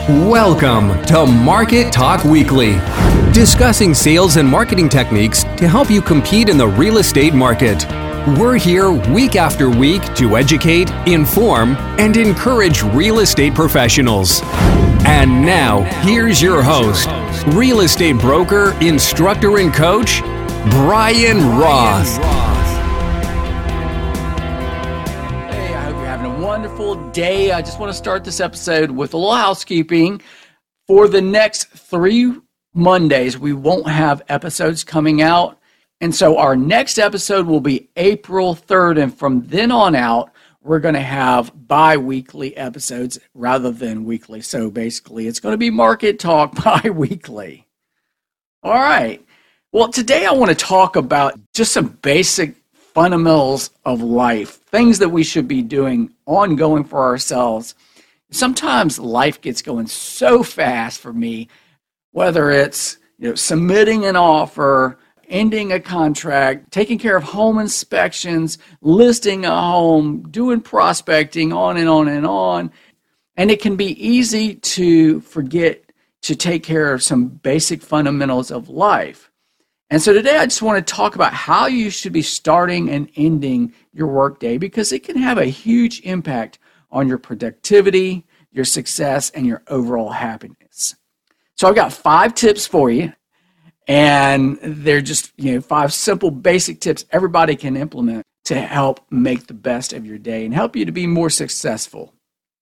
Welcome to Market Talk Weekly, discussing sales and marketing techniques to help you compete in the real estate market. We're here week after week to educate, inform, and encourage real estate professionals. And now, here's your host, real estate broker, instructor, and coach, Brian Roth. Wonderful day. I just want to start this episode with a little housekeeping. For the next 3 Mondays, we won't have episodes coming out. And so our next episode will be April 3rd. And from then on out, we're going to have bi-weekly episodes rather than weekly. So basically, it's going to be Market Talk bi-weekly. All right. Well, today I want to talk about just some basic fundamentals of life, things that we should be doing ongoing for ourselves. Sometimes life gets going so fast for me, whether it's submitting an offer, ending a contract, taking care of home inspections, listing a home, doing prospecting, on and on and on. And it can be easy to forget to take care of some basic fundamentals of life. And so today I just want to talk about how you should be starting and ending your workday, because it can have a huge impact on your productivity, your success, and your overall happiness. So I've got 5 tips for you, and they're just 5 simple basic tips everybody can implement to help make the best of your day and help you to be more successful.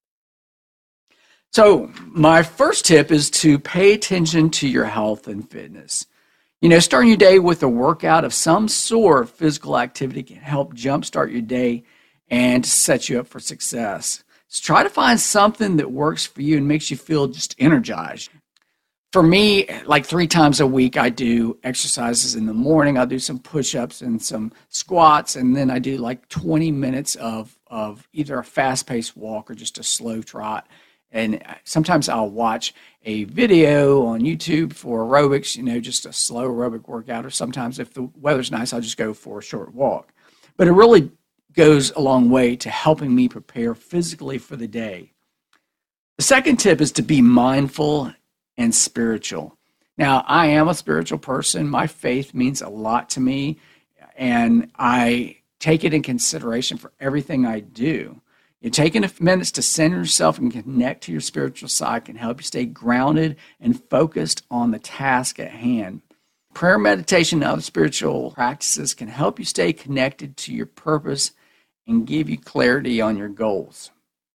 So my first tip is to pay attention to your health and fitness. Starting your day with a workout of some sort, physical activity can help jumpstart your day and set you up for success. So try to find something that works for you and makes you feel just energized. For me, like 3 times a week, I do exercises in the morning. I'll do some push-ups and some squats, and then I do like 20 minutes of either a fast-paced walk or just a slow trot. And sometimes I'll watch a video on YouTube for aerobics, just a slow aerobic workout. Or sometimes if the weather's nice, I'll just go for a short walk. But it really goes a long way to helping me prepare physically for the day. The second tip is to be mindful and spiritual. Now, I am a spiritual person. My faith means a lot to me, and I take it in consideration for everything I do. Taking a few minutes to center yourself and connect to your spiritual side can help you stay grounded and focused on the task at hand. Prayer, meditation, and other spiritual practices can help you stay connected to your purpose and give you clarity on your goals.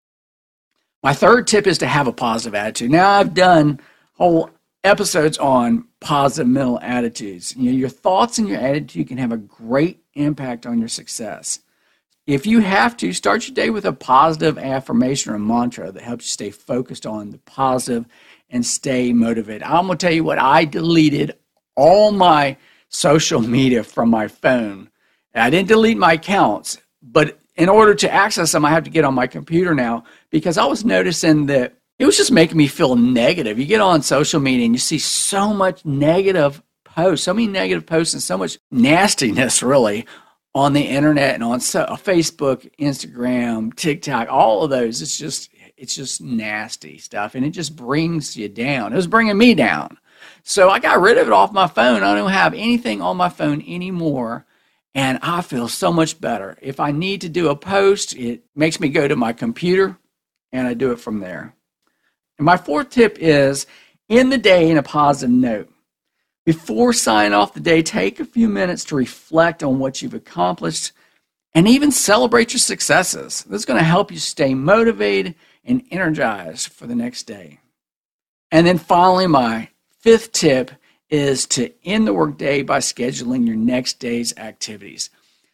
My third tip is to have a positive attitude. Now, I've done whole episodes on positive mental attitudes. Your thoughts and your attitude can have a great impact on your success. If you have to, start your day with a positive affirmation or a mantra that helps you stay focused on the positive and stay motivated. I'm going to tell you what, I deleted all my social media from my phone. I didn't delete my accounts, but in order to access them, I have to get on my computer now, because I was noticing that it was just making me feel negative. You get on social media and you see so much negative posts, so many negative posts and so much nastiness, really, on the internet and on Facebook, Instagram, TikTok, all of those. It's just nasty stuff, and it just brings you down. It was bringing me down. So I got rid of it off my phone. I don't have anything on my phone anymore, and I feel so much better. If I need to do a post, it makes me go to my computer, and I do it from there. And my fourth tip is end the day in a positive note. Before signing off the day, take a few minutes to reflect on what you've accomplished and even celebrate your successes. This is going to help you stay motivated and energized for the next day. And then finally, my fifth tip is to end the workday by scheduling your next day's activities.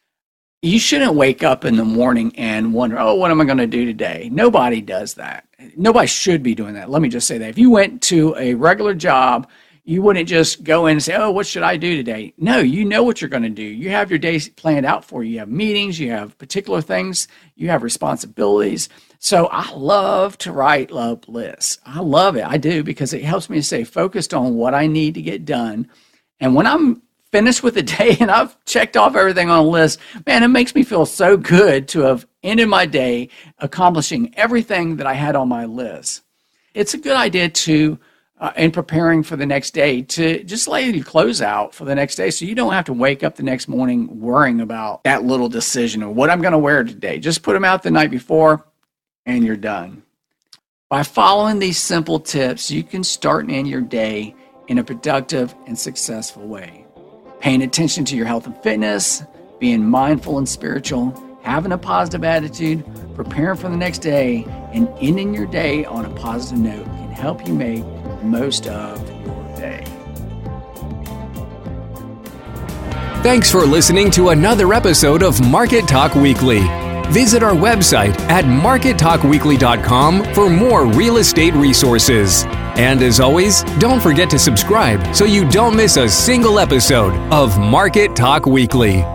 You shouldn't wake up in the morning and wonder, what am I going to do today? Nobody does that. Nobody should be doing that. Let me just say that. If you went to a regular job, you wouldn't just go in and say, what should I do today? No, you know what you're going to do. You have your day planned out for you. You have meetings, you have particular things, you have responsibilities. So I love to write up lists. I love it. I do, because it helps me to stay focused on what I need to get done. And when I'm finished with the day and I've checked off everything on a list, man, it makes me feel so good to have ended my day accomplishing everything that I had on my list. it's a good idea to, in preparing for the next day, to just lay your clothes out for the next day so you don't have to wake up the next morning worrying about that little decision of what I'm going to wear today. Just put them out the night before and you're done. By following these simple tips, you can start and end your day in a productive and successful way. Paying attention to your health and fitness, being mindful and spiritual, having a positive attitude, preparing for the next day, and ending your day on a positive note can help you make the most of your day. Thanks for listening to another episode of Market Talk Weekly. Visit our website at markettalkweekly.com for more real estate resources. And as always, don't forget to subscribe so you don't miss a single episode of Market Talk Weekly.